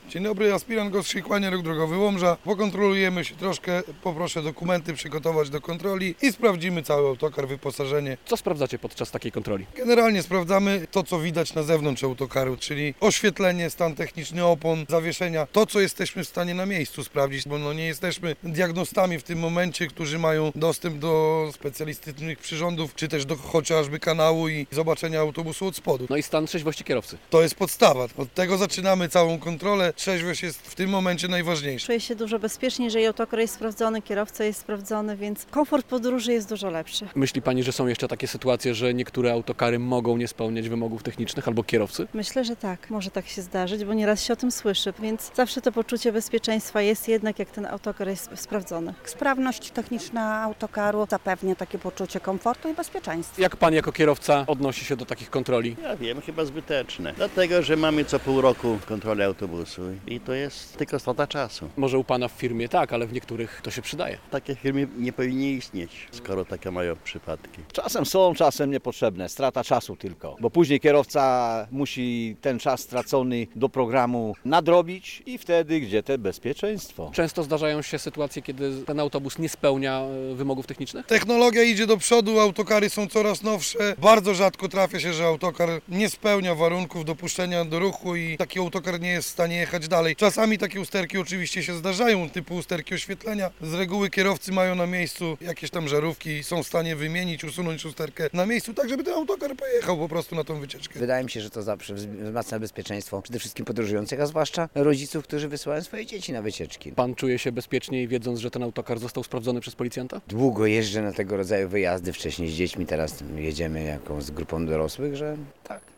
Dzień dobry, aspirant Gorszy Kłania, Ruch Drogowy Łomża. Pokontrolujemy się troszkę, poproszę dokumenty przygotować do kontroli i sprawdzimy cały autokar, wyposażenie. Co sprawdzacie podczas takiej kontroli? Generalnie sprawdzamy to, co widać na zewnątrz autokaru, czyli oświetlenie, stan techniczny opon, zawieszenia, to, co jesteśmy w stanie na miejscu sprawdzić, bo nie jesteśmy diagnostami w tym momencie, którzy mają dostęp do specjalistycznych przyrządów, czy też do chociażby kanału i zobaczenia autobusu od spodu. No i stan trzeźwości kierowcy. To jest podstawa. Od tego zaczynamy całą kontrolę. Trzeźwość jest w tym momencie najważniejsza. Czuję się dużo bezpieczniej, jeżeli autokar jest sprawdzony, kierowca jest sprawdzony, więc komfort podróży jest dużo lepszy. Myśli Pani, że są jeszcze takie sytuacje, że niektóre autokary mogą nie spełniać wymogów technicznych albo kierowcy? Myślę, że tak, może tak się zdarzyć, bo nieraz się o tym słyszy, więc zawsze to poczucie bezpieczeństwa jest jednak, jak ten autokar jest sprawdzony. Sprawność techniczna autokaru zapewnia takie poczucie komfortu i bezpieczeństwa. Jak Pan jako kierowca odnosi się do takich kontroli? Ja wiem, chyba zbyteczne. Dlatego, że mamy co pół roku kontrolę autobusu i to jest tylko strata czasu. Może u Pana w firmie tak, ale w niektórych to się przydaje. Takie firmy nie powinny istnieć, skoro takie mają przypadki. Czasem są, czasem niepotrzebne, strata czasu tylko, bo później kierowca musi ten czas stracony do programu nadrobić i wtedy gdzie te bezpieczeństwo. Często zdarzają się sytuacje, kiedy ten autobus nie spełnia wymogów technicznych? Technologia idzie do przodu, autokary są coraz nowsze. Bardzo rzadko trafia się, że autokar nie spełnia warunków dopuszczenia do ruchu i taki autokar nie jest w stanie jechać dalej. Czasami takie usterki oczywiście się zdarzają, typu usterki oświetlenia. Z reguły kierowcy mają na miejscu jakieś tam żarówki i są w stanie wymienić, usunąć usterkę na miejscu, tak żeby ten autokar pojechał po prostu na tą wycieczkę. Wydaje mi się, że to zawsze wzmacnia bezpieczeństwo przede wszystkim podróżujących, a zwłaszcza rodziców, którzy wysyłają swoje dzieci na wycieczki. Pan czuje się bezpieczniej, wiedząc, że ten autokar został sprawdzony przez policjanta? Długo jeżdżę na tego rodzaju wyjazdy, wcześniej z dziećmi, teraz jedziemy z grupą dorosłych, że tak.